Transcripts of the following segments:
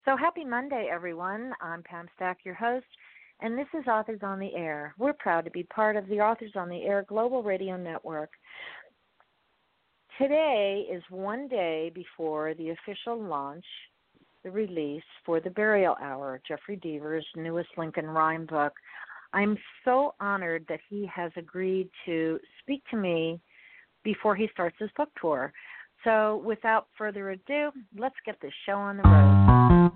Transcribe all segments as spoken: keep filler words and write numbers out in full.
So happy Monday, everyone. I'm Pam Stack, your host, and this is Authors on the Air. We're proud to be part of the Authors on the Air Global Radio Network. Today is one day before the official launch, the release for The Burial Hour, Jeffrey Deaver's newest Lincoln Rhyme book. I'm so honored that he has agreed to speak to me before he starts his book tour. So without further ado, let's get this show on the road.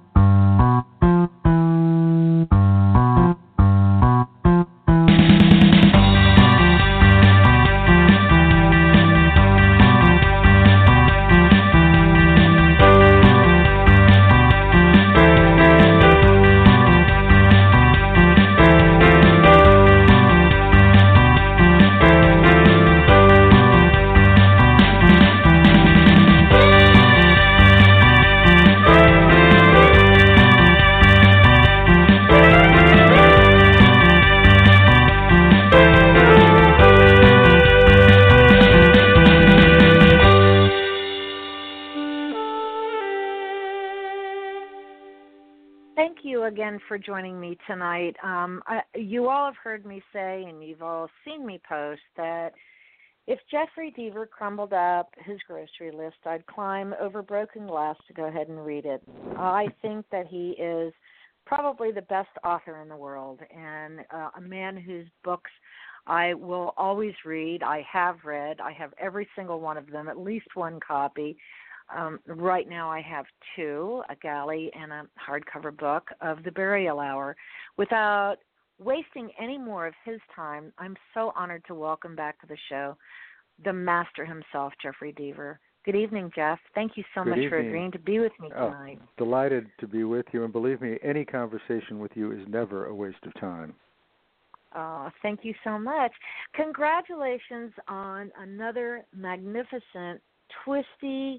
Again for joining me tonight. Um, I, you all have heard me say, and you've all seen me post, that if Jeffrey Deaver crumbled up his grocery list, I'd climb over broken glass to go ahead and read it. I think that he is probably the best author in the world, and uh, a man whose books I will always read. I have read. I have every single one of them, at least one copy. Um, right now I have two, a galley and a hardcover book of The Burial Hour. Without wasting any more of his time, I'm so honored to welcome back to the show the master himself, Jeffrey Deaver. Good evening, Jeff. Thank you so Good much evening. for agreeing to be with me tonight. Oh, delighted to be with you, and believe me, any conversation with you is never a waste of time. Oh, thank you so much. Congratulations on another magnificent, twisty,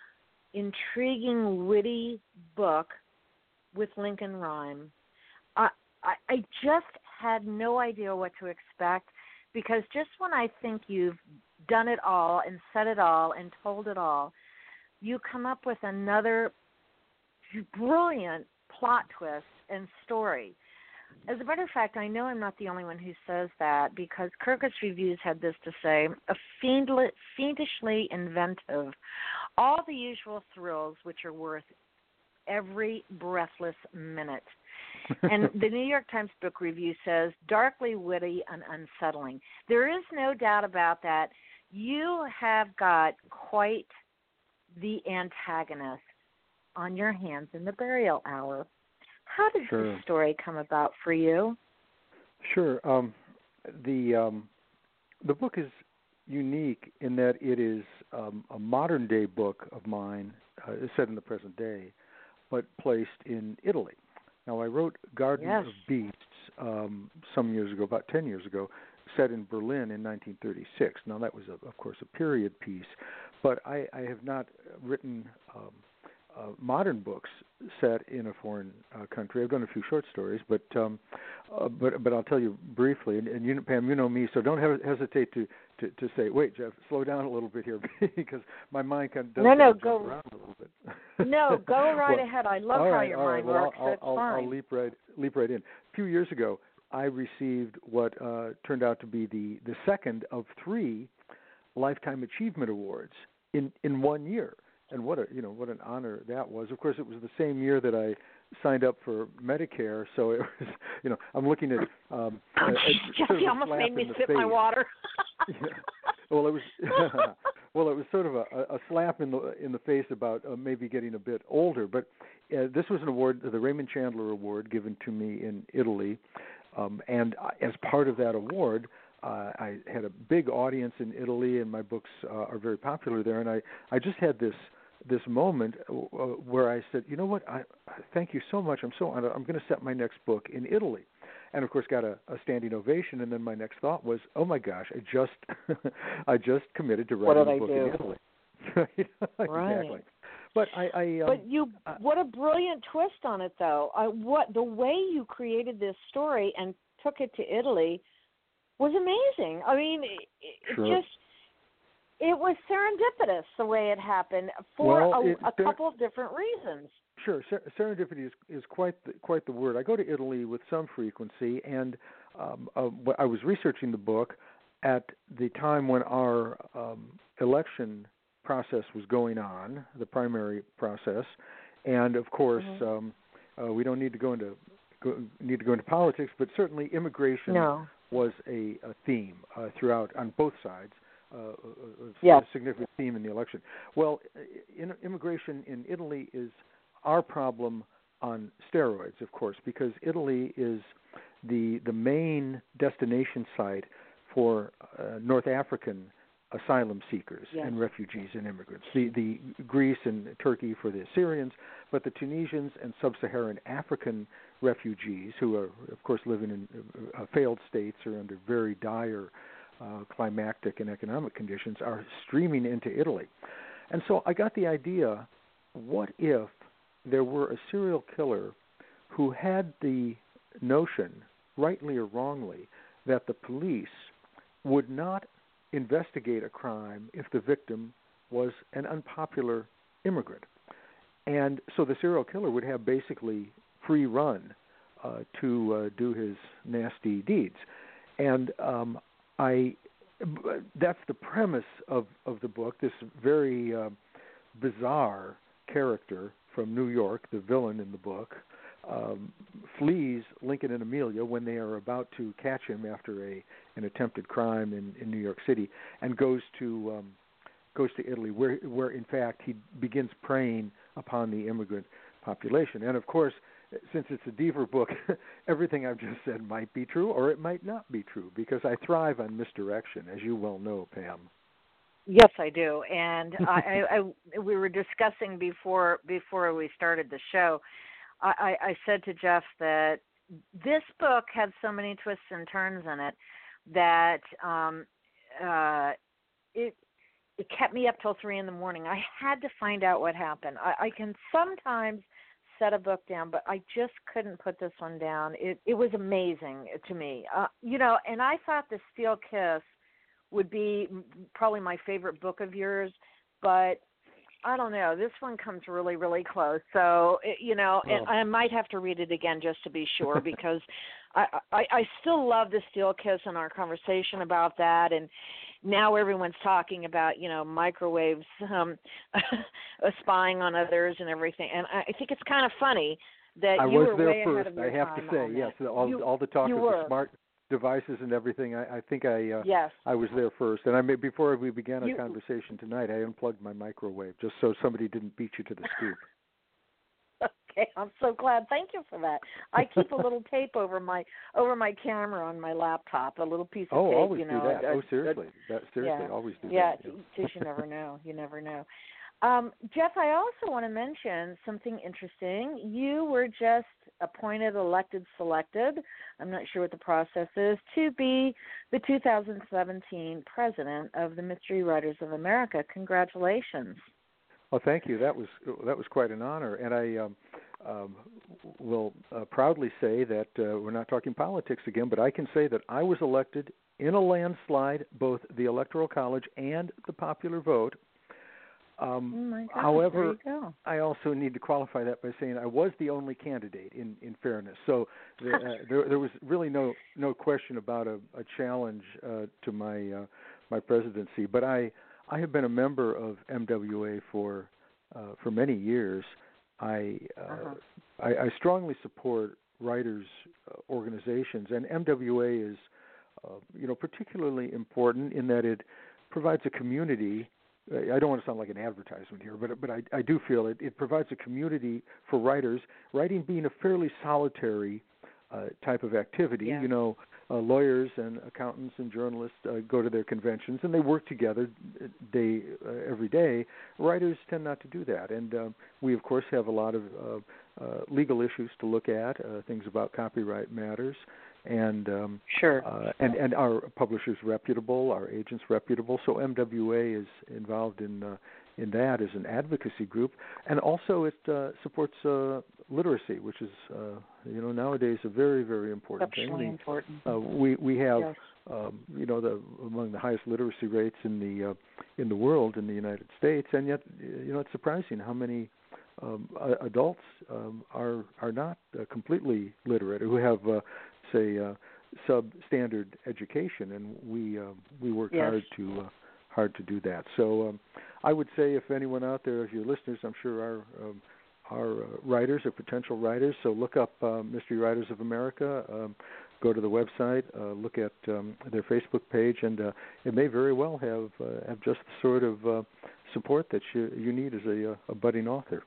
intriguing, witty book with Lincoln Rhyme. I, I I just had no idea what to expect, because just when I think you've done it all and said it all and told it all, you come up with another brilliant plot twist and story. As a matter of fact, I know I'm not the only one who says that, because Kirkus Reviews had this to say: a fiendly, fiendishly inventive, all the usual thrills which are worth every breathless minute. And the New York Times Book Review says, darkly witty and unsettling. There is no doubt about that. You have got quite the antagonist on your hands in The Burial Hour. How did Sure. this story come about for you? Sure. Um, the um, the book is unique in that it is um, a modern-day book of mine, uh, set in the present day, but placed in Italy. Now, I wrote Garden Yes. of Beasts um, some years ago, about ten years ago, set in Berlin in nineteen thirty-six. Now, that was, a, of course, a period piece, but I, I have not written um, uh, modern books set in a foreign uh, country. I've done a few short stories, but um, uh, but but I'll tell you briefly. And, and you, Pam, you know me, so don't have, hesitate to, to, to say, "Wait, Jeff, slow down a little bit here," because my mind kind of does no, no, jump go around a little bit. no, go right well, ahead. I love all how right, your all mind right. Well, works. I'll, so it's I'll, fine. I'll leap right leap right in. A few years ago, I received what uh, turned out to be the, the second of three Lifetime Achievement Awards in, in one year. And what a you know what an honor that was. Of course, it was the same year that I signed up for Medicare, so it was you know I'm looking at um, Oh, a, a, Jesse sort of a almost slap made me in the sip face. my water. Yeah. Well, it was well, it was sort of a, a slap in the in the face about uh, maybe getting a bit older. But uh, this was an award, the Raymond Chandler Award, given to me in Italy, um, and as part of that award, uh, I had a big audience in Italy, and my books uh, are very popular there. And I, I just had this this moment uh, where I said, you know what, I, I thank you so much. I'm so honored. I'm going to set my next book in Italy. And of course, got a, a standing ovation. And then my next thought was, "Oh my gosh, I just, I just committed to What writing did a book I do? in Italy." Right. Exactly. But I, I um, but you, uh, what a brilliant twist on it, though. Uh, what the way you created this story and took it to Italy was amazing. I mean, it, it sure. just, it was serendipitous the way it happened for well, a, it, a couple of different reasons. Sure, Ser- serendipity is, is quite the, quite the word. I go to Italy with some frequency, and um, uh, I was researching the book at the time when our um, election process was going on, the primary process, and of course, mm-hmm. um, uh, we don't need to go into go, need to go into politics, but certainly immigration no. was a, a theme uh, throughout on both sides. Uh, a, yes. a significant theme in the election. Well, in, immigration in Italy is our problem on steroids, of course, because Italy is the the main destination site for uh, North African asylum seekers yes. and refugees and immigrants. The the Greece and Turkey for the Syrians, but the Tunisians and sub-Saharan African refugees who are, of course, living in uh, failed states or under very dire uh, climactic and economic conditions are streaming into Italy. And so I got the idea, what if there were a serial killer who had the notion, rightly or wrongly, that the police would not investigate a crime if the victim was an unpopular immigrant. And so the serial killer would have basically free run uh, to uh, do his nasty deeds. And um, I, that's the premise of, of the book, this very uh, bizarre character from New York, the villain in the book, um, flees Lincoln and Amelia when they are about to catch him after a an attempted crime in, in New York City, and goes to um, goes to Italy, where where in fact he begins preying upon the immigrant population. And of course, since it's a Deaver book, everything I've just said might be true, or it might not be true, because I thrive on misdirection, as you well know, Pam. Yes, I do, and I, I, I, we were discussing before before we started the show. I, I said to Jeff that this book had so many twists and turns in it that um, uh, it it kept me up till three in the morning. I had to find out what happened. I, I can sometimes set a book down, but I just couldn't put this one down. It it was amazing to me, uh, you know. And I thought The Steel Kiss would be probably my favorite book of yours, but I don't know. This one comes really, really close. So, you know, and I might have to read it again just to be sure, because I, I, I still love The Steel Kiss and our conversation about that. And now everyone's talking about, you know, microwaves um, spying on others and everything. And I think it's kind of funny that I you was were there way first, ahead of your I have time to say, on yes. that. All, you, all the talk you of were. the smart devices and everything, I, I think I uh, yes. I was there first. And I may, before we began our you, conversation tonight, I unplugged my microwave just so somebody didn't beat you to the scoop. Okay, I'm so glad. Thank you for that. I keep a little tape over my over my camera on my laptop, a little piece of oh, tape. always you know, do that. a, oh, seriously. A, that, seriously, yeah, always do yeah, that. Yeah, because you never know. You never know. Um, Jeff, I also want to mention something interesting. You were just appointed, elected, selected, I'm not sure what the process is, to be the two thousand seventeen president of the Mystery Writers of America. Congratulations. Well, thank you. That was that was quite an honor, and I um, um, will uh, proudly say that uh, we're not talking politics again, but I can say that I was elected in a landslide, both the Electoral College and the popular vote. Um, oh my gosh, however, there you go. I also need to qualify that by saying I was the only candidate. In, in fairness, so the, uh, there, there was really no no question about a, a challenge uh, to my uh, my presidency. But I I have been a member of M W A for uh, for many years. I, uh, uh-huh. I I strongly support writers' uh, organizations, and M W A is uh, you know particularly important in that it provides a community. I don't want to sound like an advertisement here, but but I, I do feel it, it provides a community for writers, writing being a fairly solitary uh, type of activity. Yeah. You know, uh, lawyers and accountants and journalists uh, go to their conventions and they work together day uh, every day. Writers tend not to do that, and uh, we of course have a lot of uh, uh, legal issues to look at, uh, things about copyright matters. And um, sure, uh, and and our publishers reputable, our agents reputable. So M W A is involved in uh, in that as an advocacy group, and also it uh, supports uh, literacy, which is uh, you know nowadays a very very important thing. Exceptionally important. Uh, we we have yes. um, you know the among the highest literacy rates in the uh, in the world in the United States, and yet you know it's surprising how many um, uh, adults um, are are not uh, completely literate, who have, uh, say, uh, substandard education, and we uh, we work yes. hard to uh, hard to do that. So um, I would say, if anyone out there, if your listeners, I'm sure are um, are uh, writers or potential writers, so look up uh, Mystery Writers of America. Um, go to the website, uh, look at um, their Facebook page, and uh, it may very well have uh, have just the sort of uh, support that you you need as a, a budding author.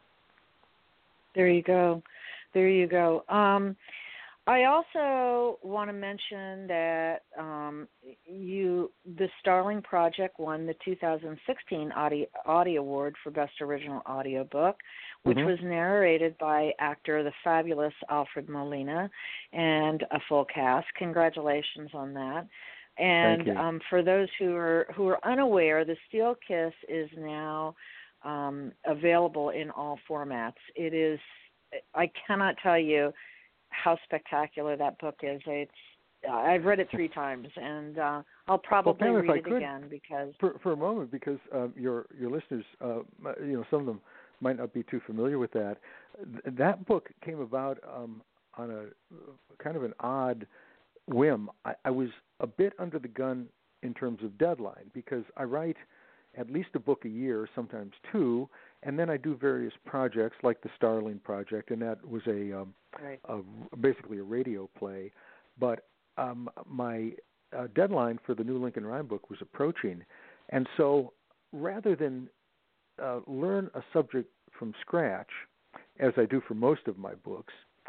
There you go. There you go. Um, I also want to mention that um, you, the Starling Project won the two thousand sixteen Audie, Audie Award for Best Original Audiobook, which mm-hmm. was narrated by actor the fabulous Alfred Molina and a full cast. Congratulations on that. And um, for those who are who are unaware, the Steel Kiss is now um, available in all formats. It is, I cannot tell you how spectacular that book is. It's uh, I've read it three times, and uh, I'll probably well, Pam, read it could, again because for for a moment, because um, your your listeners, uh, you know, some of them might not be too familiar with that. Th- that book came about um, on a kind of an odd whim. I, I was a bit under the gun in terms of deadline, because I write at least a book a year, sometimes two, and then I do various projects like the Starling Project, and that was a, um, right. a basically a radio play. But um, my uh, deadline for the new Lincoln Rhyme book was approaching, and so rather than uh, learn a subject from scratch, as I do for most of my books,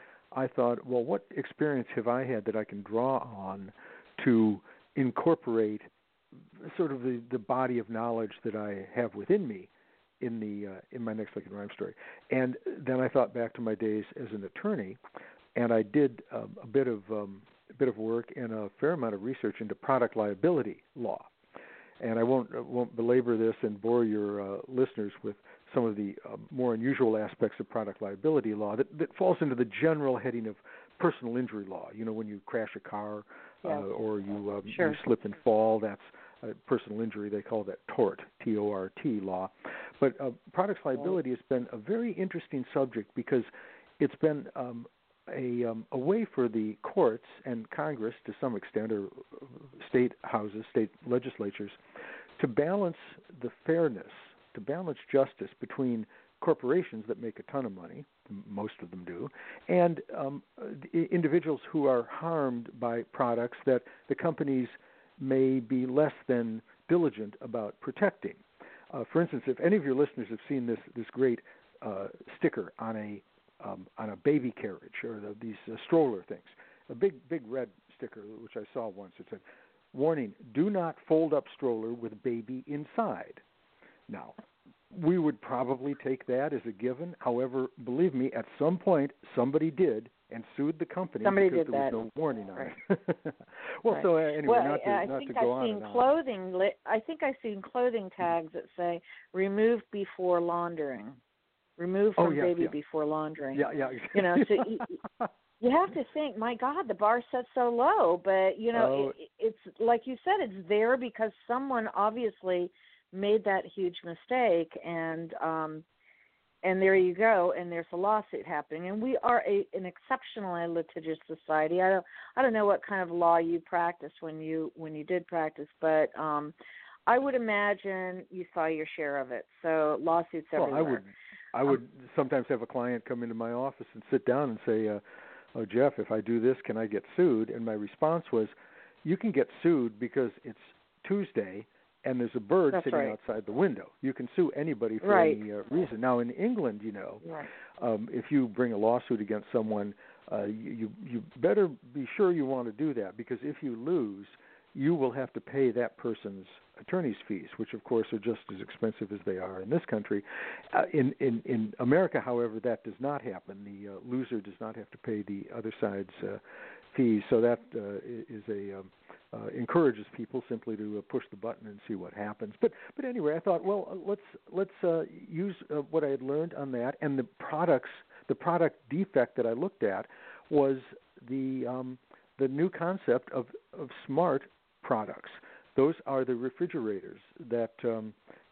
I thought, well, what experience have I had that I can draw on to incorporate sort of the, the body of knowledge that I have within me in the uh, in my next Lincoln Rhyme story. And then I thought back to my days as an attorney, and I did um, a bit of um, a bit of work and a fair amount of research into product liability law. And I won't uh, won't belabor this and bore your uh, listeners with some of the uh, more unusual aspects of product liability law that, that falls into the general heading of personal injury law. You know, when you crash a car uh, yes. or you, um, sure. you slip and fall, that's uh, personal injury. They call that tort, T O R T law. But uh, products liability has been a very interesting subject because it's been um, a, um, a way for the courts and Congress, to some extent, or state houses, state legislatures, to balance the fairness, to balance justice between corporations that make a ton of money, most of them do, and um, individuals who are harmed by products that the companies may be less than diligent about protecting. Uh, for instance, if any of your listeners have seen this this great uh, sticker on a um, on a baby carriage or the, these uh, stroller things, a big big red sticker which I saw once, it said, "Warning: Do not fold up stroller with baby inside." Now, we would probably take that as a given. However, believe me, at some point somebody did and sued the company somebody because did there that. was no warning on right. it. well, right. so uh, anyway, well, not to, I not think to go I've on seen and on. clothing. Li- I think I've seen clothing tags that say "removed before laundering," removed from oh, yes, baby yeah. before laundering. Yeah, yeah. You know, so you, you have to think, my God, the bar set so low. But you know, Oh. it, it's like you said, it's there because someone obviously made that huge mistake, and um, and there you go, and there's a lawsuit happening. And we are a, an exceptionally litigious society. I don't I don't know what kind of law you practiced when you when you did practice, but um, I would imagine you saw your share of it. So lawsuits well, everywhere. I would I would um, sometimes have a client come into my office and sit down and say, uh, "Oh, Jeff, if I do this, can I get sued?" And my response was, "You can get sued because it's Tuesday and there's a bird That's sitting right. outside the window. You can sue anybody for right. any uh, reason." Now, in England, you know, right. um, if you bring a lawsuit against someone, uh, you, you better be sure you want to do that, because if you lose, you will have to pay that person's attorney's fees, which, of course, are just as expensive as they are in this country. Uh, in, in, in America, however, that does not happen. The uh, loser does not have to pay the other side's uh, fees, so that uh, is a um, uh, encourages people simply to uh, push the button and see what happens. But but anyway, I thought, well, uh, let's let's uh, use uh, what I had learned on that, and the products. The product defect that I looked at was the um, the new concept of, of smart products. Those are the refrigerators that um,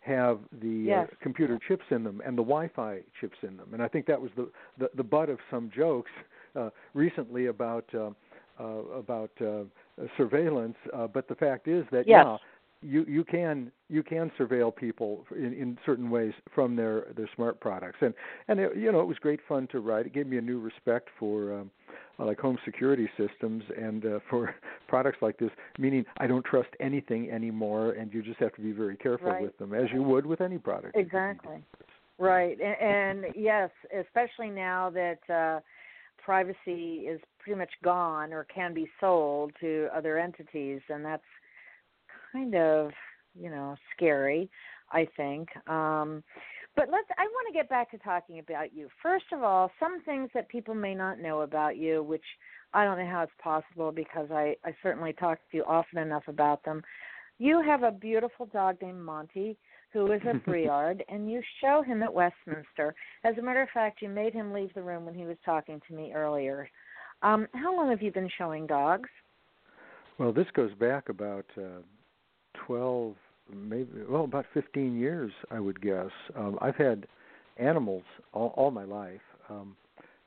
have the yes. uh, computer chips in them and the Wi-Fi chips in them. And I think that was the, the, the butt of some jokes uh, recently about uh, uh, about uh, surveillance. Uh, but the fact is that, yes. yeah, you, you can you can surveil people in, in certain ways from their, their smart products. And, and it, you know, it was great fun to write. It gave me a new respect for um, uh, like home security systems and uh, for products like this, meaning I don't trust anything anymore, and you just have to be very careful right. with them, as you would with any product. Exactly. Right. And, and yes, especially now that uh, privacy is pretty much gone or can be sold to other entities, and that's kind of, you know, scary, I think. Um, but let's. I want to get back to talking about you. First of all, some things that people may not know about you, which I don't know how it's possible because I, I certainly talk to you often enough about them. You have a beautiful dog named Monty, who is a Briard, and you show him at Westminster. As a matter of fact, you made him leave the room when he was talking to me earlier. Um, how long have you been showing dogs? Well, this goes back about uh, twelve, maybe, well, about fifteen years, I would guess. Um, I've had animals all, all my life. Um,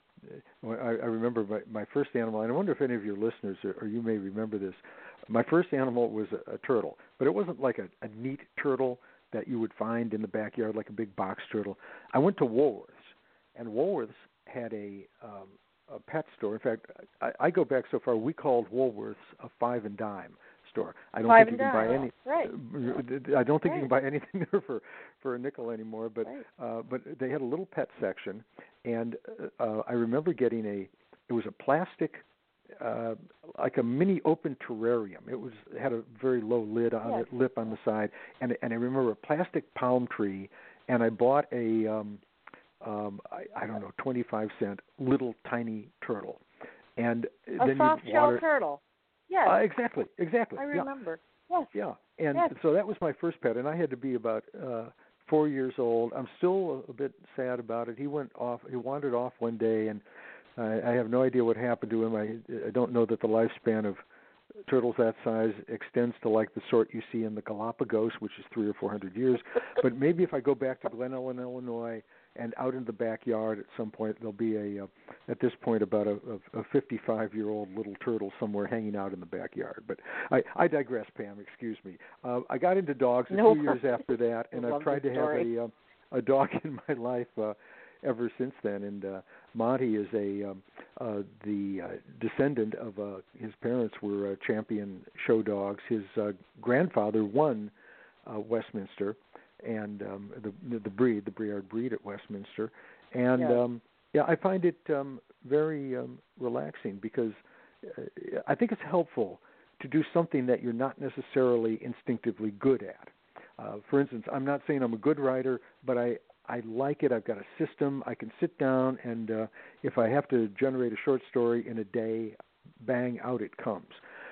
I, I remember my, my first animal, and I wonder if any of your listeners, or, or you may remember this, my first animal was a, a turtle, but it wasn't like a, a neat turtle that you would find in the backyard, like a big box turtle. I went to Woolworths, and Woolworths had a, um, a pet store. In fact, I, I go back so far, we called Woolworths a five and dime store. I don't five think you can dime. buy any. Right. I don't think right. you can buy anything there for, for a nickel anymore. But right. uh, but they had a little pet section, and uh, I remember getting a. It was a plastic, uh, like a mini open terrarium. It was it had a very low lid on yes. it, lip on the side, and and I remember a plastic palm tree, and I bought a. Um, um, I, I don't know, twenty-five cent little tiny turtle, and a then soft you shell water. turtle. Yes. Uh, exactly, exactly. I yeah. remember. Yes. Yeah, and yes. so that was my first pet, and I had to be about uh, four years old. I'm still a, a bit sad about it. He went off. He wandered off one day, and I, I have no idea what happened to him. I, I don't know that the lifespan of turtles that size extends to like the sort you see in the Galapagos, which is three or four hundred years. But maybe if I go back to Glen Ellen, Illinois, and out in the backyard at some point, there'll be a, uh, at this point, about a, a fifty-five-year-old little turtle somewhere hanging out in the backyard. But I, I digress, Pam. Excuse me. Uh, I got into dogs a no. few years after that, and I've tried to have a, uh, a dog in my life uh, ever since then. And uh, Monty is a um, uh, the uh, descendant of uh, his parents were uh, champion show dogs. His uh, grandfather won uh, Westminster. And um, the the breed, the Briard breed at Westminster, and yes. um, yeah, I find it um, very um, relaxing because uh, I think it's helpful to do something that you're not necessarily instinctively good at. Uh, for instance, I'm not saying I'm a good writer, but I I like it. I've got a system. I can sit down, and uh, if I have to generate a short story in a day, bang, out it comes.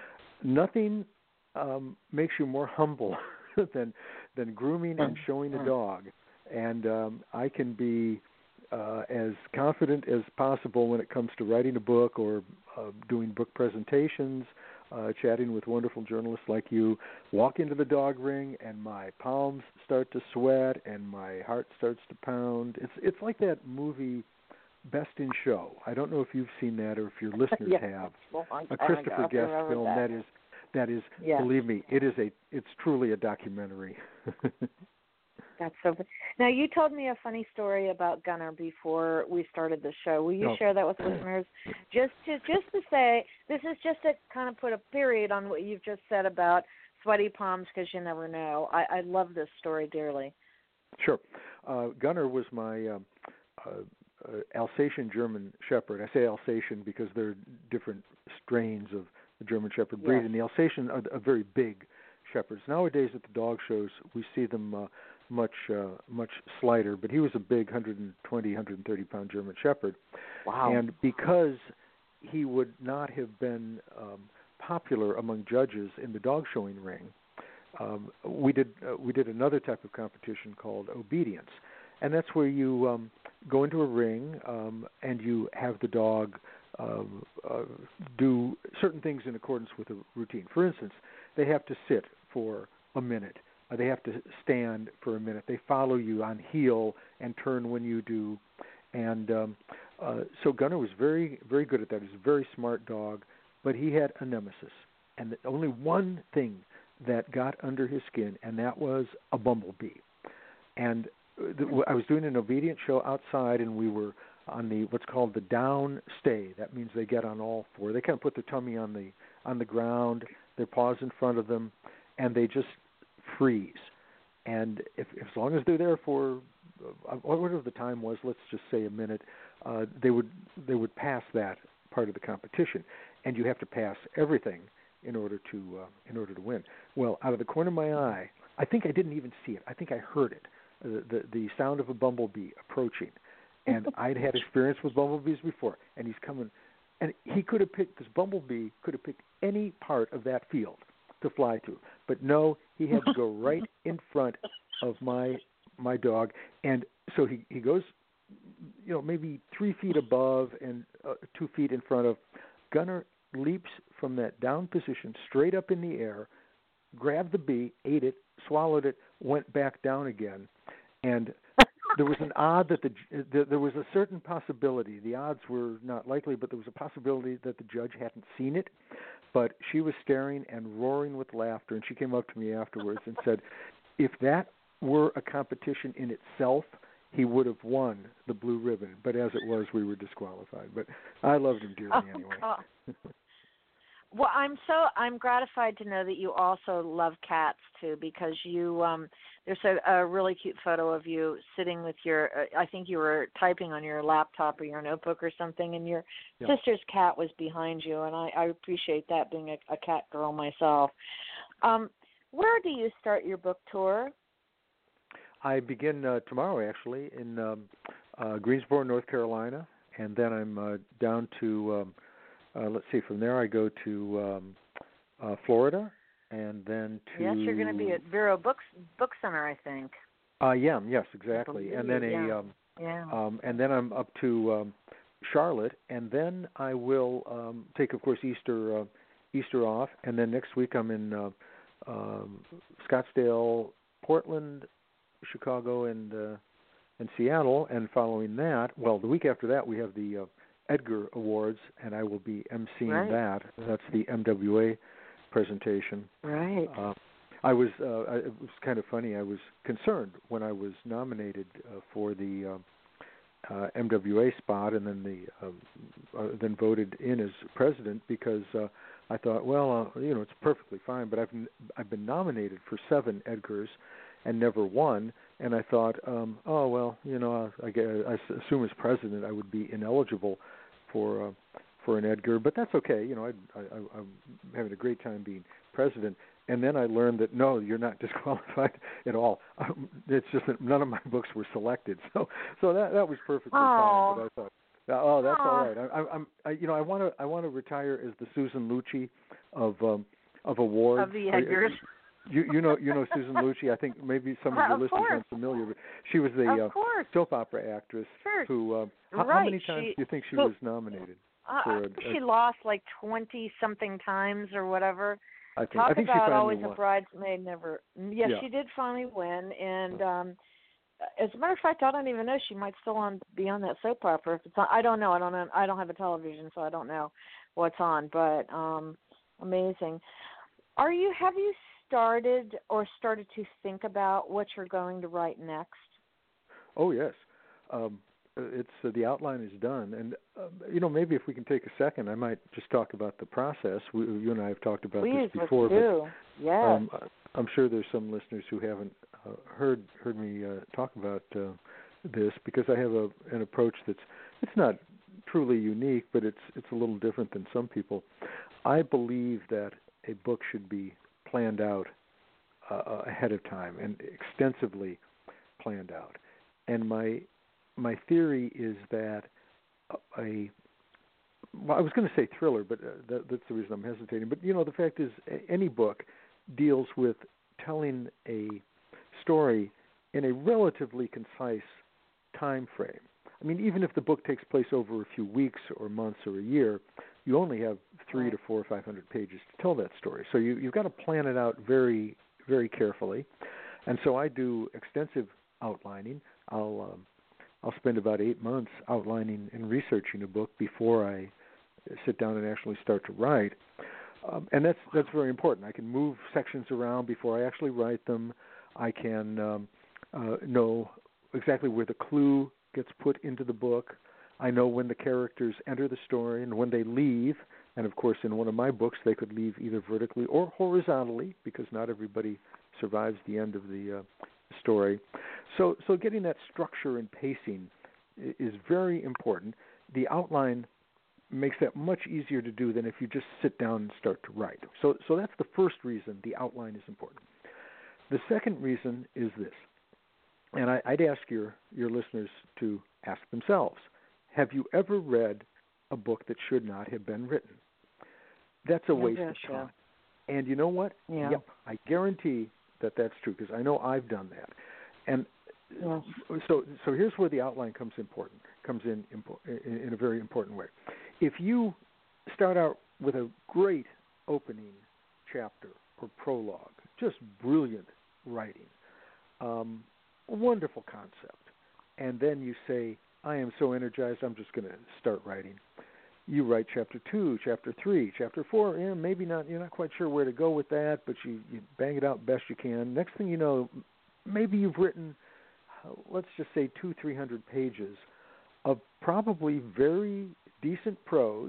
Nothing um, makes you more humble than than grooming and showing a dog, and um, I can be uh, as confident as possible when it comes to writing a book or uh, doing book presentations, uh, chatting with wonderful journalists like you. Walk into the dog ring, and my palms start to sweat, and my heart starts to pound. It's it's like that movie Best in Show. I don't know if you've seen that or if your listeners yes. have. Well, a Christopher Guest film that. that is. That is, yes. believe me, it is a. It's truly a documentary. That's so good. Now, you told me a funny story about Gunner before we started the show. Will you oh. share that with listeners? Just to just to say, this is just to kind of put a period on what you've just said about sweaty palms because you never know. I, I love this story dearly. Sure. Uh, Gunner was my um, uh, uh, Alsatian German Shepherd. I say Alsatian because there are different strains of the German Shepherd breed, yes. and the Alsatian are, are very big shepherds. Nowadays at the dog shows, we see them uh, much uh, much slighter, but he was a big one hundred twenty, one hundred thirty pound German Shepherd. Wow. And because he would not have been um, popular among judges in the dog showing ring, um, we did uh, we did another type of competition called obedience, and that's where you um, go into a ring um, and you have the dog Uh, uh, do certain things in accordance with a routine. For instance, they have to sit for a minute Uh, they have to stand for a minute. They follow you on heel and turn when you do. And um, uh, so Gunner was very, very good at that. He's a very smart dog, but he had a nemesis. And the, only one thing that got under his skin, and that was a bumblebee. And the, I was doing an obedient show outside, and we were on the what's called the down stay. That means they get on all four. They kind of put their tummy on the on the ground, their paws in front of them, and they just freeze. And if, as long as they're there for uh, whatever the time was, let's just say a minute, uh, they would they would pass that part of the competition, and you have to pass everything in order to uh, in order to win. Well, out of the corner of my eye, I think I didn't even see it. I think I heard it, uh, the the sound of a bumblebee approaching, and I'd had experience with bumblebees before, and he's coming, and he could have picked this bumblebee could have picked any part of that field to fly to, but no, he had to go right in front of my my dog, and so he he goes, you know, maybe three feet above and uh, two feet in front of Gunner. Leaps from that down position straight up in the air, grabbed the bee, ate it, swallowed it, went back down again, and there was an odd that the, the there was a certain possibility. The odds were not likely, but there was a possibility that the judge hadn't seen it. But she was staring and roaring with laughter, and she came up to me afterwards and said, "If that were a competition in itself, he would have won the blue ribbon. But as it was, we were disqualified. But I loved him dearly oh, anyway." God. Well, I'm so I'm gratified to know that you also love cats too, because you um, there's a, a really cute photo of you sitting with your uh, I think you were typing on your laptop or your notebook or something, and your yeah. sister's cat was behind you, and I, I appreciate that, being a, a cat girl myself. Um, where do you start your book tour? I begin uh, tomorrow, actually, in um, uh, Greensboro, North Carolina, and then I'm uh, down to, um, uh, let's see, from there I go to um, uh, Florida, and then to... Yes, you're going to be at Vero Books Book Center, I think. I uh, am, yes, exactly, and then a, yeah. um, yeah. Um, and then I'm up to um, Charlotte, and then I will um, take, of course, Easter uh, Easter off, and then next week I'm in uh, um, Scottsdale, Portland, Chicago, and uh, and Seattle, and following that, well, the week after that we have the uh, Edgar Awards, and I will be emceeing right. that. That's the M W A presentation. Right. Uh, I was. Uh, I, it was kind of funny. I was concerned when I was nominated uh, for the uh, uh, M W A spot, and then the um, uh, then voted in as president, because uh, I thought, well, uh, you know, it's perfectly fine, but I've I've been nominated for seven Edgars and never won, and I thought, um, oh well, you know, I, I, I assume as president I would be ineligible for uh, for an Edgar, but that's okay. You know, I, I, I'm having a great time being president. And then I learned that no, you're not disqualified at all. Um, it's just that none of my books were selected, so so that that was perfectly Aww. fine. But I thought, oh, that's Aww. all right. I, I, I'm, I, you know, I want to I want to retire as the Susan Lucci of um, of awards. Of the Edgars. You you know you know Susan Lucci. I think maybe some of your of listeners course. aren't familiar, but she was the of uh, course. soap opera actress sure. who. Uh, how, right. how many times she, do you think she well, was nominated? Uh, for a, she a, lost like twenty something times or whatever. I think Talk I think about she finally always won. a bridesmaid, never. Yes, Yeah. she did finally win, and um, as a matter of fact, I don't even know, she might still on be on that soap opera. If it's on, I don't know. I don't know. I don't have a television, so I don't know what's on. But um, amazing. Are you? Have you started or started to think about what you're going to write next? Oh yes. Um, it's uh, the outline is done, and uh, you know, maybe if we can take a second, I might just talk about the process. We, you and I have talked about Please, this before, let's do. but Yes. um, I'm sure there's some listeners who haven't uh, heard heard me uh, talk about uh, this, because I have a an approach that's it's not truly unique, but it's it's a little different than some people. I believe that a book should be planned out uh, ahead of time and extensively planned out, and my My theory is that a, well, I was going to say thriller, but uh, that, that's the reason I'm hesitating. But, you know, the fact is, any book deals with telling a story in a relatively concise time frame. I mean, even if the book takes place over a few weeks or months or a year, you only have three right. to four or five hundred pages to tell that story. So you, you've got to plan it out very, very carefully. And so I do extensive outlining. I'll um, I'll spend about eight months outlining and researching a book before I sit down and actually start to write. Um, and that's that's very important. I can move sections around before I actually write them. I can um, uh, know exactly where the clue gets put into the book. I know when the characters enter the story and when they leave. And, of course, in one of my books, they could leave either vertically or horizontally because not everybody survives the end of the uh, story. So, so getting that structure and pacing is very important. The outline makes that much easier to do than if you just sit down and start to write. So, so that's the first reason the outline is important. The second reason is this, and I, I'd ask your, your listeners to ask themselves, have you ever read a book that should not have been written? That's a waste of time. And you know what? Yeah. Yep, I guarantee that that's true because I know I've done that. And yes. so, so here's where the outline comes important, comes in, in in a very important way. If you start out with a great opening chapter or prologue, just brilliant writing, um, wonderful concept, and then you say, I am so energized, I'm just going to start writing. You write chapter two, chapter three, chapter four, yeah, maybe not, you're not quite sure where to go with that, but you, you bang it out best you can. Next thing you know, maybe you've written, uh, let's just say two, three hundred pages of probably very decent prose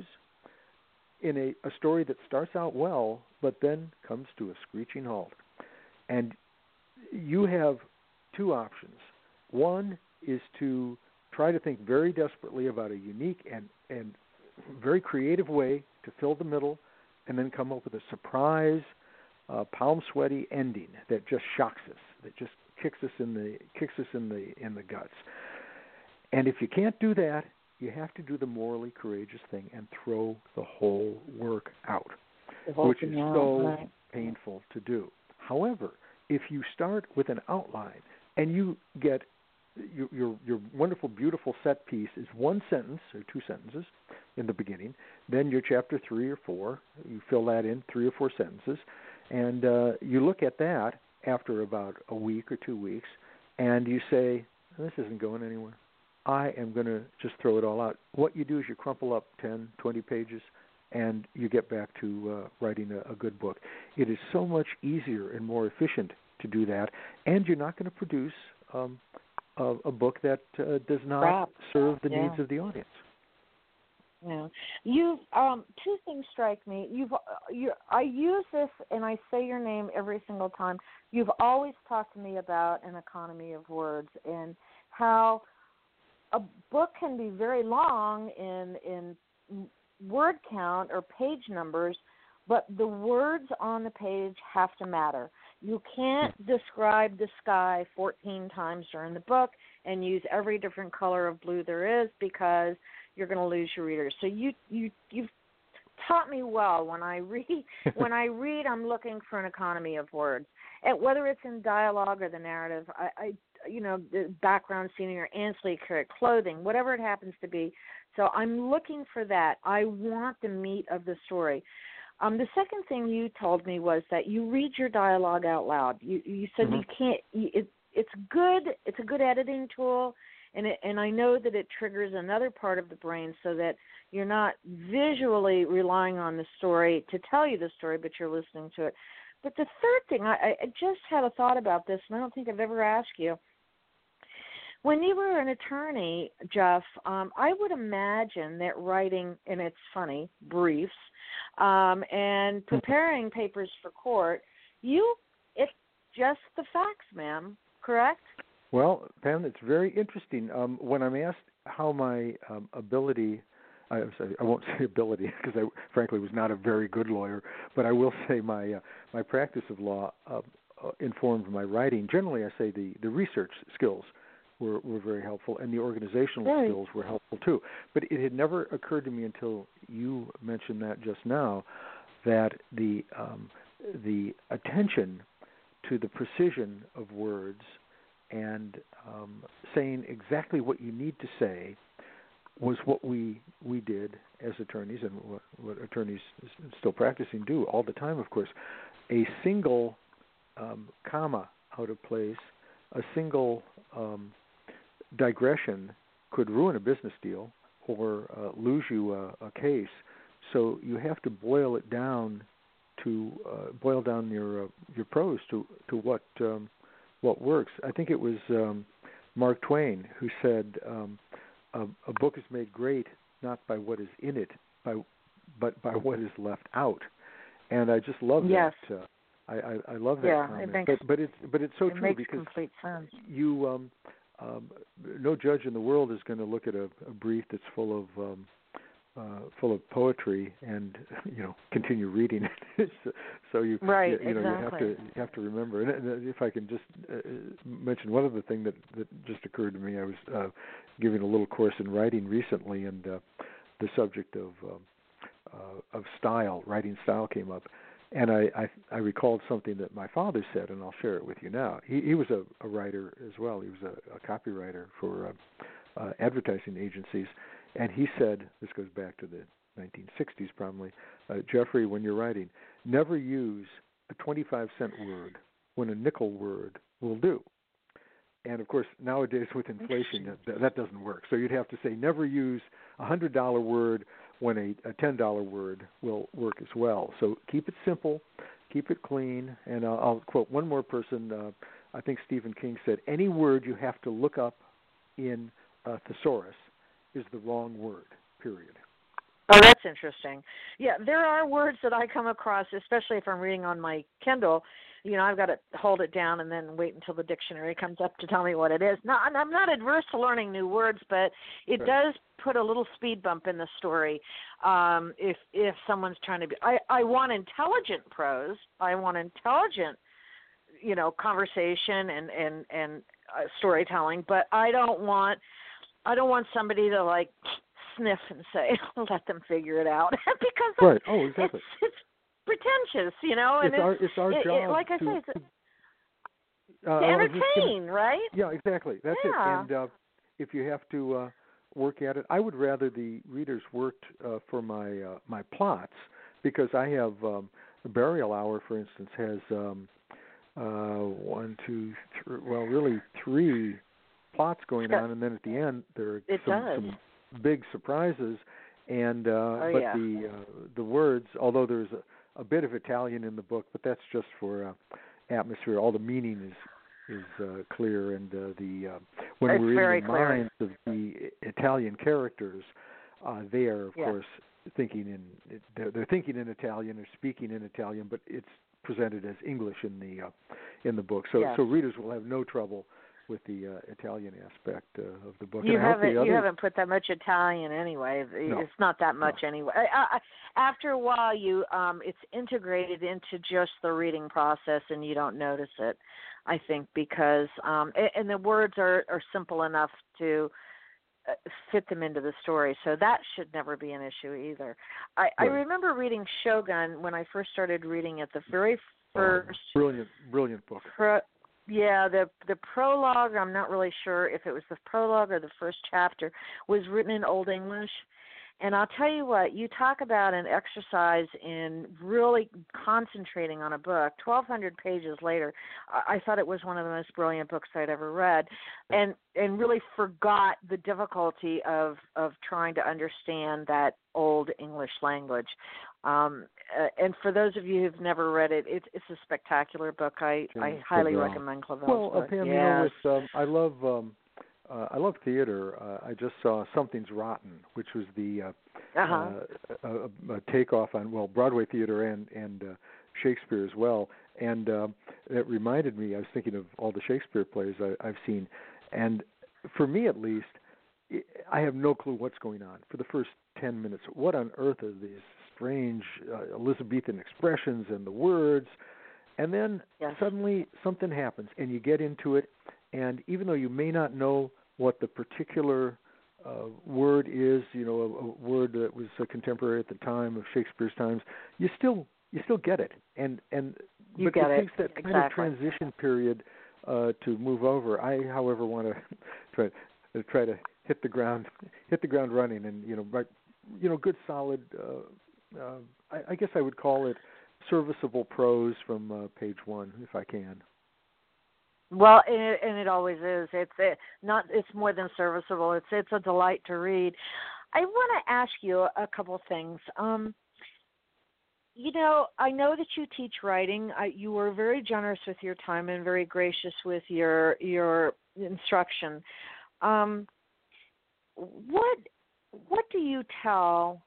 in a, a story that starts out well, but then comes to a screeching halt. And you have two options. One is to try to think very desperately about a unique and, and very creative way to fill the middle and then come up with a surprise, uh, palm sweaty ending that just shocks us, that just kicks us in the kicks us in the in the guts. And if you can't do that, you have to do the morally courageous thing and throw the whole work out, which is so right. painful to do. However, if you start with an outline and you get your, your your wonderful, beautiful set piece is one sentence or two sentences in the beginning, then your chapter three or four, you fill that in, three or four sentences, and uh, you look at that after about a week or two weeks, and you say, this isn't going anywhere. I am going to just throw it all out. What you do is you crumple up ten, twenty pages, and you get back to uh, writing a, a good book. It is so much easier and more efficient to do that, and you're not going to produce um, a, a book that uh, does not Crap. serve the yeah. needs of the audience. Yeah, you've um, two things strike me. You've you I use this and I say your name every single time. You've always talked to me about an economy of words and how a book can be very long in in word count or page numbers, but the words on the page have to matter. You can't describe the sky fourteen times during the book and use every different color of blue there is because you're going to lose your readers. So you you you've taught me well. When I read, when I read, I'm looking for an economy of words, and whether it's in dialogue or the narrative. I, I you know, the background scenery or ancillary clothing, whatever it happens to be. So I'm looking for that. I want the meat of the story. Um, the second thing you told me was that you read your dialogue out loud. You you said mm-hmm. you can't. You, it, it's good. It's a good editing tool. And it, and I know that it triggers another part of the brain so that you're not visually relying on the story to tell you the story, but you're listening to it. But the third thing, I, I just had a thought about this, and I don't think I've ever asked you. When you were an attorney, Jeff, um, I would imagine that writing, and it's funny, briefs, um, and preparing papers for court, you, it's just the facts, ma'am, correct? Well, Pam, it's very interesting. Um, when I'm asked how my um, ability, I, I'm sorry, I won't say ability because I, frankly, was not a very good lawyer, but I will say my uh, my practice of law uh, uh, informed my writing. Generally, I say the, the research skills were, were very helpful, and the organizational right. skills were helpful too. But it had never occurred to me until you mentioned that just now, that the um, the attention to the precision of words and um, saying exactly what you need to say was what we we did as attorneys, and what, what attorneys still practicing do all the time, of course. A single um, comma out of place, a single um, digression could ruin a business deal or uh, lose you a, a case. So you have to boil it down to uh, boil down your uh, your prose to to what um, what works. I think it was um, Mark Twain who said um, a, a book is made great not by what is in it, by but by what is left out. And I just love yes. that. Uh, I, I, I love that yeah, comment. It makes, but but it's but it's so it true makes because complete sense. you um, um, no judge in the world is going to look at a, a brief that's full of um, uh, full of poetry and you know continue reading it. so, so you right, you, you know exactly. you have to you have to remember. And if I can just uh, mention one other thing that that just occurred to me, I was uh, giving a little course in writing recently, and uh, the subject of um, uh, of style, writing style, came up. And I, I, I recalled something that my father said, and I'll share it with you now. He, he was a, a writer as well. He was a, a copywriter for uh, uh, advertising agencies. And he said, this goes back to the nineteen sixties probably, uh, Jeffrey, when you're writing, never use a twenty-five cent word when a nickel word will do. And, of course, nowadays with inflation, that, that doesn't work. So you'd have to say never use a one hundred dollar word when a, a ten dollar word will work as well. So keep it simple, keep it clean. And uh, I'll quote one more person. Uh, I think Stephen King said, any word you have to look up in uh, thesaurus is the wrong word, period. Oh, that's interesting. Yeah, there are words that I come across, especially if I'm reading on my Kindle. You know, I've got to hold it down and then wait until the dictionary comes up to tell me what it is. Now, I'm not adverse to learning new words, but it right. does put a little speed bump in the story. Um, if if someone's trying to be, I, I want intelligent prose. I want intelligent, you know, conversation and and and uh, storytelling. But I don't want, I don't want somebody to like sniff and say, let them figure it out, because right. Oh, exactly. it's, it's pretentious, you know. And it's, it's our it's our it, job it, like I to, say, it's a, uh, to entertain, gonna, right? Yeah, exactly. That's yeah. it. And uh, if you have to uh, work at it, I would rather the readers worked uh, for my uh, my plots, because I have um, Burial Hour, for instance, has um, uh, one, two, three, well, really three plots going on, and then at the end there are it some, does. some big surprises. And uh, oh, but yeah. the uh, the words, although there's a, a bit of Italian in the book, but that's just for uh, atmosphere. All the meaning is is uh, clear, and uh, the uh, when it's we're very in the clear. minds of the Italian characters, uh, they are of yeah. course thinking in they're, they're thinking in Italian or speaking in Italian, but it's presented as English in the uh, in the book. So yes. so readers will have no trouble with the uh, Italian aspect uh, of the book. You and I haven't hope the other, you haven't put that much Italian anyway. no, It's not that much no. anyway. I, I, after a while, you um, it's integrated into just the reading process, and you don't notice it. I think because um, and, and the words are, are simple enough to fit them into the story, so that should never be an issue either. I, right. I remember reading Shogun when I first started reading it. The very first oh, brilliant, brilliant book. Pro, yeah, the the prologue. I'm not really sure if it was the prologue or the first chapter was written in Old English. And I'll tell you what, you talk about an exercise in really concentrating on a book. twelve hundred pages later, I thought it was one of the most brilliant books I'd ever read, and and really forgot the difficulty of, of trying to understand that old English language. Um, uh, and for those of you who've never read it, it's, it's a spectacular book. I, I highly Clavell. recommend Clavell's Well, book. uh, Pam, yes. you know, with um, I love um, uh, I love theater. Uh, I just saw Something's Rotten, which was the uh, uh-huh. uh, a, a takeoff on well Broadway theater and and uh, Shakespeare as well. And um, it reminded me. I was thinking of all the Shakespeare plays I, I've seen, and for me at least, I have no clue what's going on for the first ten minutes. What on earth are these strange uh, Elizabethan expressions and the words? And then yes. suddenly something happens, and you get into it, and even though you may not know what the particular uh, word is, you know, a, a word that was uh, contemporary at the time of Shakespeare's times, you still you still get it. And and you but get it, it takes that kind exactly. of transition period uh, to move over. I, however, want to try uh, try to hit the ground hit the ground running, and you know, right, you know, good solid. Uh, uh, I, I guess I would call it serviceable prose from uh, page one, if I can. Well, and it, and it always is. It's it, not. It's more than serviceable. It's it's a delight to read. I want to ask you a couple things. Um, you know, I know that you teach writing. I, you were very generous with your time and very gracious with your your instruction. Um, what what do you tell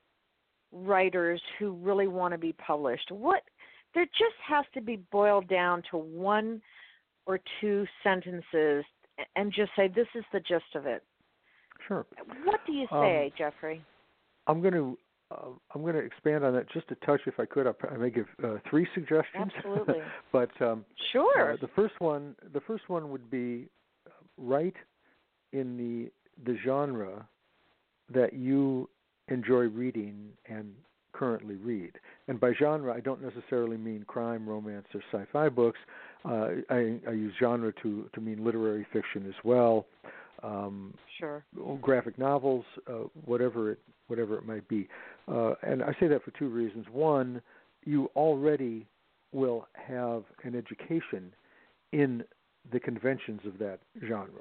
writers who really want to be published? What there just has to be boiled down to one or two sentences and just say, this is the gist of it. Sure. What do you say, um, Jeffrey? I'm going to uh, I'm going to expand on that just a touch, if I could. I may give uh, three suggestions. Absolutely. but um, sure. Uh, the first one the first one would be uh, write in the the genre that you enjoy reading and currently read. And by genre, I don't necessarily mean crime, romance, or sci-fi books. Uh, I, I use genre to, to mean literary fiction as well. Um, sure. Graphic novels, uh, whatever it whatever it might be. Uh, and I say that for two reasons. One, you already will have an education in the conventions of that genre.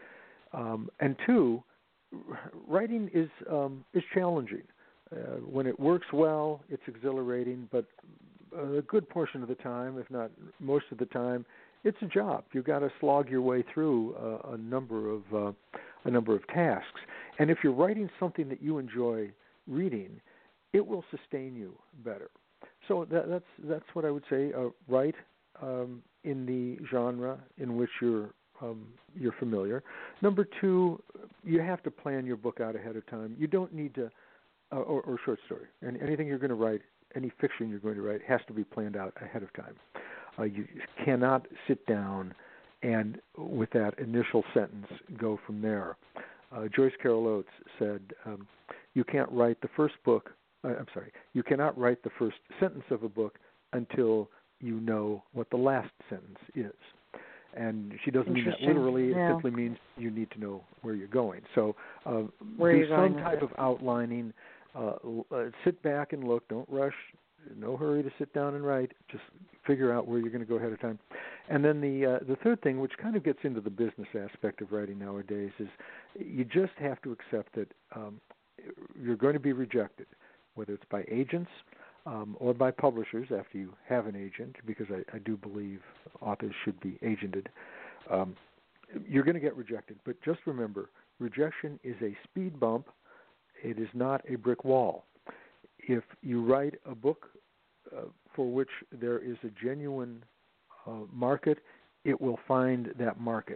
Um, and two, writing is um, is challenging. Uh, when it works well, it's exhilarating, but a good portion of the time, if not most of the time, it's a job. You've got to slog your way through uh, a number of uh, a number of tasks. And if you're writing something that you enjoy reading, it will sustain you better. So that, that's that's what I would say. Uh, write um, in the genre in which you're um, you're familiar. Number two, you have to plan your book out ahead of time. You don't need to. Uh, or, or short story. And anything you're going to write, any fiction you're going to write, has to be planned out ahead of time. Uh, you cannot sit down and, with that initial sentence, go from there. Uh, Joyce Carol Oates said, um, "You can't write the first book. Uh, I'm sorry. You cannot write the first sentence of a book until you know what the last sentence is." And she doesn't mean that literally. It yeah. simply means you need to know where you're going. So uh, where do some type of outlining. Uh, uh, sit back and look. Don't rush. No hurry to sit down and write. Just figure out where you're going to go ahead of time. And then the uh, the third thing, which kind of gets into the business aspect of writing nowadays, is you just have to accept that um, you're going to be rejected, whether it's by agents um, or by publishers after you have an agent, because I, I do believe authors should be agented. Um, you're going to get rejected, but just remember, rejection is a speed bump. It is not a brick wall. If you write a book uh, for which there is a genuine uh, market, it will find that market.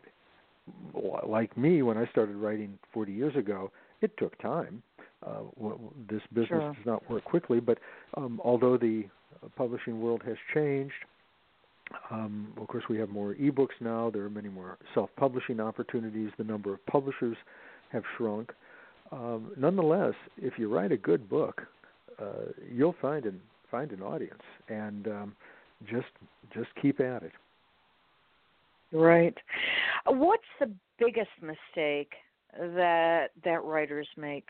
Like me, when I started writing forty years ago, it took time. Uh, well, this business sure. does not work quickly, but um, although the publishing world has changed, um, of course we have more ebooks now. There are many more self-publishing opportunities. The number of publishers have shrunk. Um, nonetheless, if you write a good book, uh, you'll find an find an audience, and um, just just keep at it. Right. What's the biggest mistake that that writers make?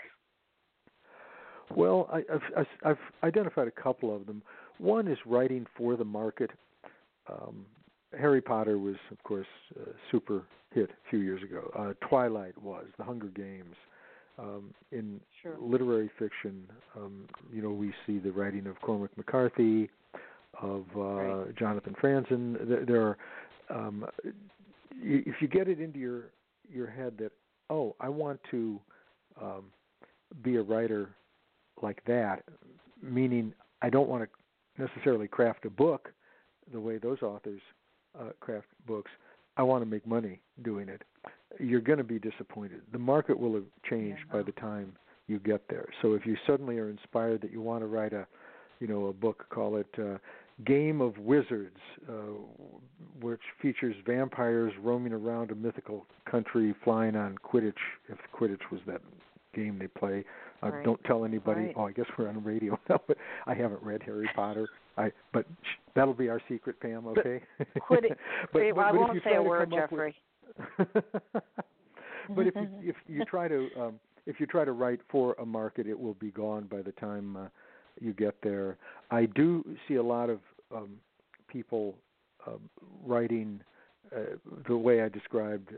Well, I, I've, I've identified a couple of them. One is writing for the market. Um, Harry Potter was, of course, a super hit a few years ago. Uh, Twilight was, The Hunger Games. Um, in sure. literary fiction, um, you know, we see the writing of Cormac McCarthy, of uh, right. Jonathan Franzen. There, there are, um, if you get it into your your head that, oh, I want to um, be a writer like that, meaning I don't want to necessarily craft a book the way those authors uh, craft books. I want to make money doing it. You're going to be disappointed. The market will have changed yeah. by the time you get there. So if you suddenly are inspired that you want to write a, you know, a book, call it uh, Game of Wizards, uh, which features vampires roaming around a mythical country, flying on Quidditch, if Quidditch was that game they play. Uh, right. Don't tell anybody. Right. Oh, I guess we're on the radio now, but I haven't read Harry Potter. I but sh- that'll be our secret, Pam. Okay. But, but, but, I but won't say a word, Jeffrey. With, but if you, if you try to um, if you try to write for a market, it will be gone by the time uh, you get there. I do see a lot of um, people um, writing uh, the way I described,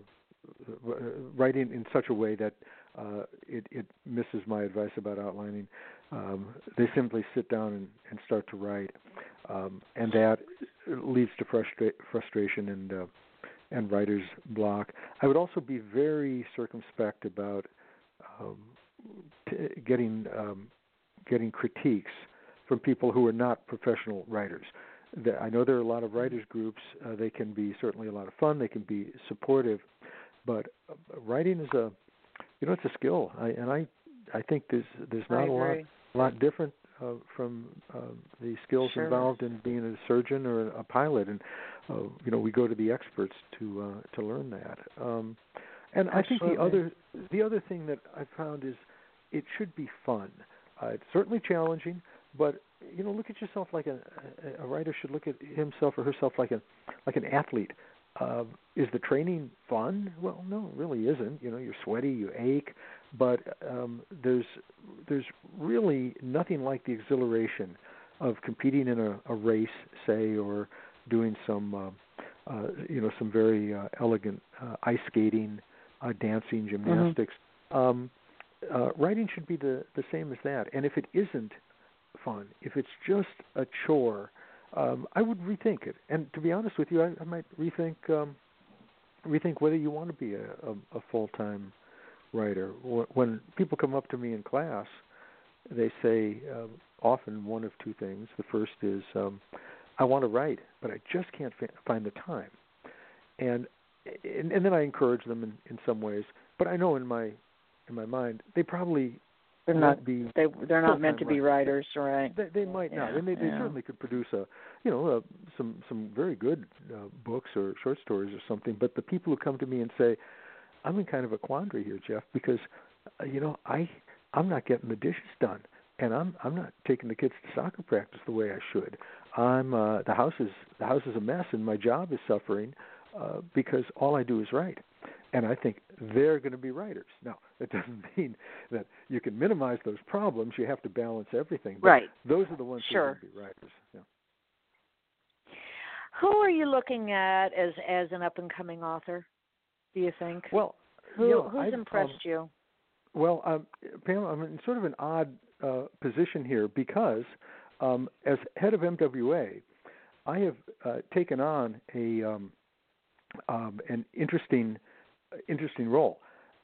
uh, writing in such a way that uh, it, it misses my advice about outlining. Um, they simply sit down and, and start to write, um, and that leads to frustra- frustration and uh, and writer's block. I would also be very circumspect about um, t- getting um, getting critiques from people who are not professional writers. The, I know there are a lot of writers groups. Uh, they can be certainly a lot of fun. They can be supportive, but uh, writing is a you know it's a skill. I, and I I think there's there's not a lot a lot different uh, from uh, the skills sure. involved in being a surgeon or a pilot. And uh, you know we go to the experts to uh, to learn that. Um, and Absolutely. I think the other the other thing that I found is it should be fun. Uh, it's certainly challenging, but you know, look at yourself like a, a writer should look at himself or herself like a like an athlete. Uh, is the training fun? Well, no, it really isn't. You know, you're sweaty, you ache, but um, there's there's really nothing like the exhilaration of competing in a, a race, say, or doing some uh, uh, you know some very uh, elegant uh, ice skating, uh, dancing, gymnastics. Mm-hmm. Um, Uh, writing should be the, the same as that. And if it isn't fun, if it's just a chore, um, I would rethink it. And to be honest with you, I, I might rethink um, rethink whether you want to be a, a, a full-time writer. When people come up to me in class, they say um, often one of two things. The first is, um, I want to write, but I just can't fa- find the time. And, and and then I encourage them in, in some ways. But I know in my in my mind, they probably they're not be they they're not meant to be writers, right? They, they might yeah, not, and they, they yeah. certainly could produce a, you know, a, some some very good uh, books or short stories or something. But the people who come to me and say, "I'm in kind of a quandary here, Jeff, because, uh, you know, I I'm not getting the dishes done, and I'm I'm not taking the kids to soccer practice the way I should. I'm uh, the house is the house is a mess, and my job is suffering uh, because all I do is write." And I think they're going to be writers. Now, that doesn't mean that you can minimize those problems. You have to balance everything. But right. Those are the ones sure. who are going to be writers. Yeah. Who are you looking at as as an up-and-coming author, do you think? Well, Who, you know, who's I've, impressed um, you? Well, um, Pam, I'm in sort of an odd uh, position here because um, as head of M W A, I have uh, taken on a um, um, an interesting interesting role.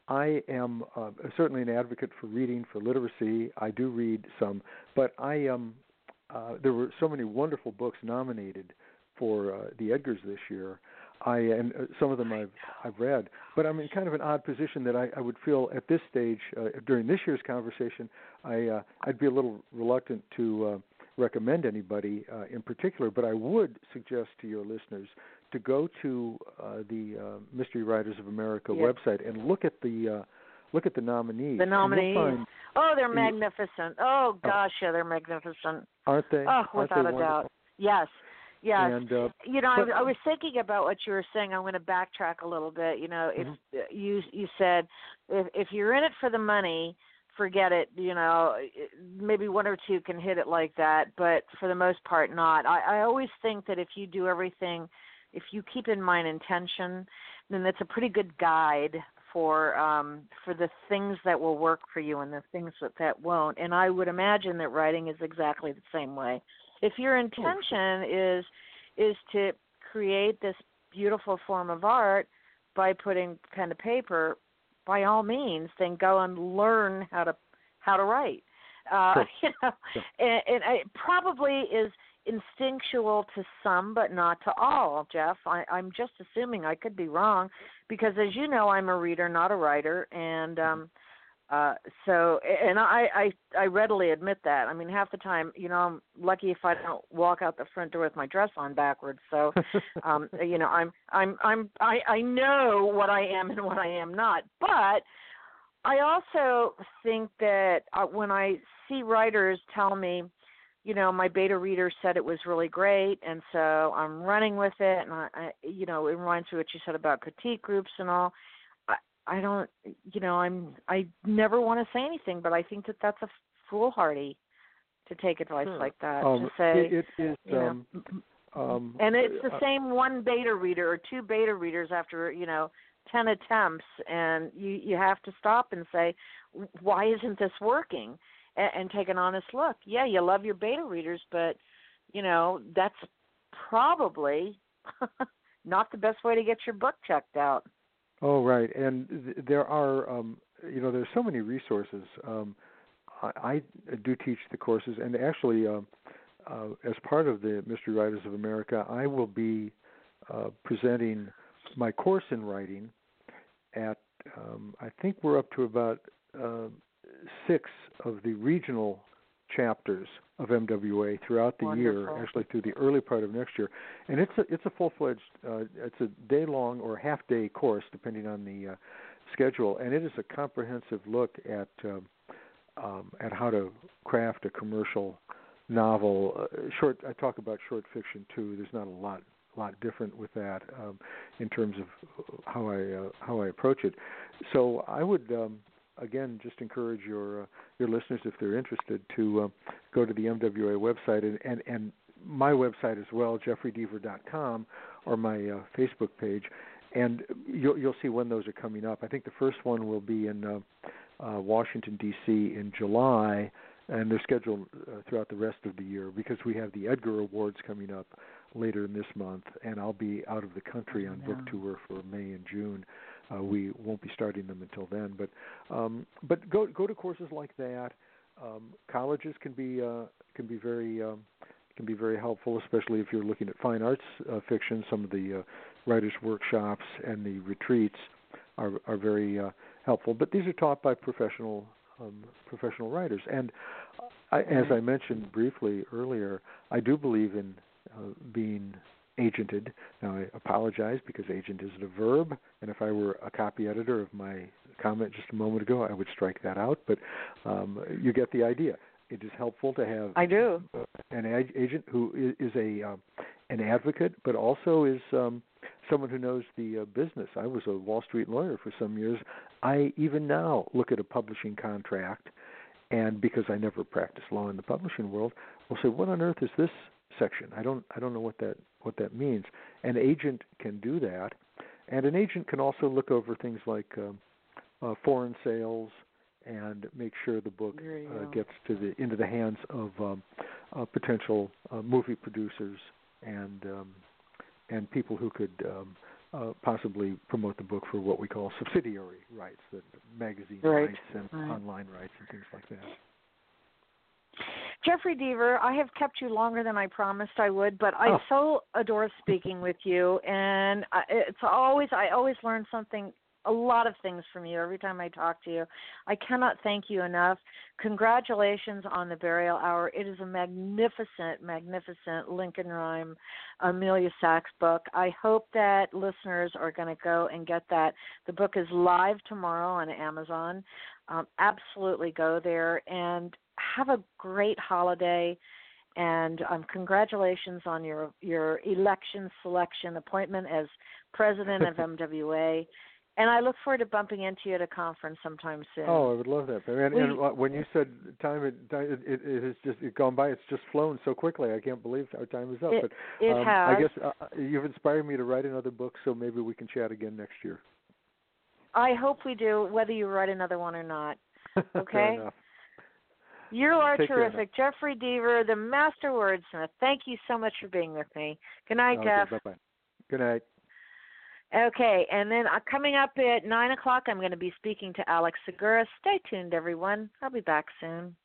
I am uh, certainly an advocate for reading, for literacy. I do read some, but I um, uh, there were so many wonderful books nominated for uh, the Edgars this year. I and uh, some of them I've I've read, but I'm in kind of an odd position that I, I would feel at this stage uh, during this year's conversation, I uh, I'd be a little reluctant to uh, recommend anybody uh, in particular, but I would suggest to your listeners to go to uh, the uh, Mystery Writers of America yep. website and look at the uh, look at the nominees. The nominees. Find, oh, they're magnificent. Oh gosh, yeah, they're magnificent. Aren't they? Oh, aren't without they a wonderful? doubt. Yes. Yes. And, uh, you know, but, I, I was thinking about what you were saying. I'm going to backtrack a little bit. You know, if mm-hmm. you you said if if you're in it for the money, forget it. You know, maybe one or two can hit it like that, but for the most part, not. I, I always think that if you do everything, if you keep in mind intention, then that's a pretty good guide for um, for the things that will work for you and the things that, that won't. And I would imagine that writing is exactly the same way. If your intention is is to create this beautiful form of art by putting pen to paper, by all means, then go and learn how to how to write. Uh, sure. You know, sure. and, and it probably is instinctual to some, but not to all. Jeff, I, I'm just assuming. I could be wrong, because as you know, I'm a reader, not a writer, and um, uh, so and I, I I readily admit that. I mean, half the time, you know, I'm lucky if I don't walk out the front door with my dress on backwards. So, um, you know, I'm I'm I'm I, I know what I am and what I am not, but I also think that uh, when I see writers tell me, you know, my beta reader said it was really great, and so I'm running with it, and I, I you know, it reminds me what you said about critique groups and all. I, I don't, you know, I'm I never want to say anything, but I think that that's a foolhardy to take advice Sure. like that. Um, to say, it, it is, you know, um, um, and it's the uh, same one beta reader or two beta readers after, you know, ten attempts, and you you have to stop and say, why isn't this working? And, and take an honest look. Yeah, you love your beta readers, but you know that's probably not the best way to get your book checked out. Oh, right. And th- there are, um, you know, there's so many resources. Um, I, I do teach the courses, and actually, uh, uh, as part of the Mystery Writers of America, I will be uh, presenting my course in writing at, um, I think we're up to about uh, six of the regional chapters of M W A throughout the Wonderful. year, actually through the early part of next year. And it's a it's a full-fledged, uh, it's a day-long or half-day course, depending on the uh, schedule, and it is a comprehensive look at um, um, at how to craft a commercial novel. Uh, short, I talk about short fiction too. There's not a lot lot different with that um, in terms of how I uh, how I approach it. So I would. Um, Again, just encourage your uh, your listeners, if they're interested, to uh, go to the M W A website and, and, and my website as well, jeffrey deaver dot com, or my uh, Facebook page, and you'll, you'll see when those are coming up. I think the first one will be in uh, uh, Washington, D C in July, and they're scheduled uh, throughout the rest of the year because we have the Edgar Awards coming up later in this month, and I'll be out of the country on book tour for May and June. Uh, we won't be starting them until then, but um, but go go to courses like that. Um, colleges can be uh, can be very um, can be very helpful, especially if you're looking at fine arts uh, fiction. Some of the uh, writers' workshops and the retreats are are very uh, helpful. But these are taught by professional um, professional writers, and I, as I mentioned briefly earlier, I do believe in uh, being agented. Now, I apologize because agent isn't a verb, and if I were a copy editor of my comment just a moment ago, I would strike that out, but um, you get the idea. It is helpful to have I do. Uh, an ag- agent who is, is a um, an advocate, but also is um, someone who knows the uh, business. I was a Wall Street lawyer for some years. I even now look at a publishing contract, and because I never practiced law in the publishing world, will say, what on earth is this section? I don't I don't know what that what that means. An agent can do that, and an agent can also look over things like um, uh, foreign sales and make sure the book uh, gets to the into the hands of um, uh, potential uh, movie producers and um, and people who could um, uh, possibly promote the book for what we call subsidiary rights, the magazine right. rights and right. online rights and things like that. Jeffrey Deaver, I have kept you longer than I promised I would, but I Oh. so adore speaking with you, and I, it's always I always learn something, a lot of things from you every time I talk to you. I cannot thank you enough. Congratulations on The Burial Hour. It is a magnificent, magnificent Lincoln Rhyme, Amelia Sachs book. I hope that listeners are going to go and get that. The book is live tomorrow on Amazon. Um, absolutely go there and have a great holiday, and um, congratulations on your your election selection appointment as president of M W A. And I look forward to bumping into you at a conference sometime soon. Oh, I would love that. And, we, and when you said time, it, it, it has just it gone by. It's just flown so quickly. I can't believe our time is up. It, but it um, has. I guess uh, you've inspired me to write another book, so maybe we can chat again next year. I hope we do, whether you write another one or not. Okay? Fair enough. You are Take terrific. Jeffrey Deaver, the master wordsmith. Thank you so much for being with me. Good night, okay, Jeff. Bye-bye. Good night. Okay, and then uh, coming up at nine o'clock, I'm going to be speaking to Alex Segura. Stay tuned, everyone. I'll be back soon.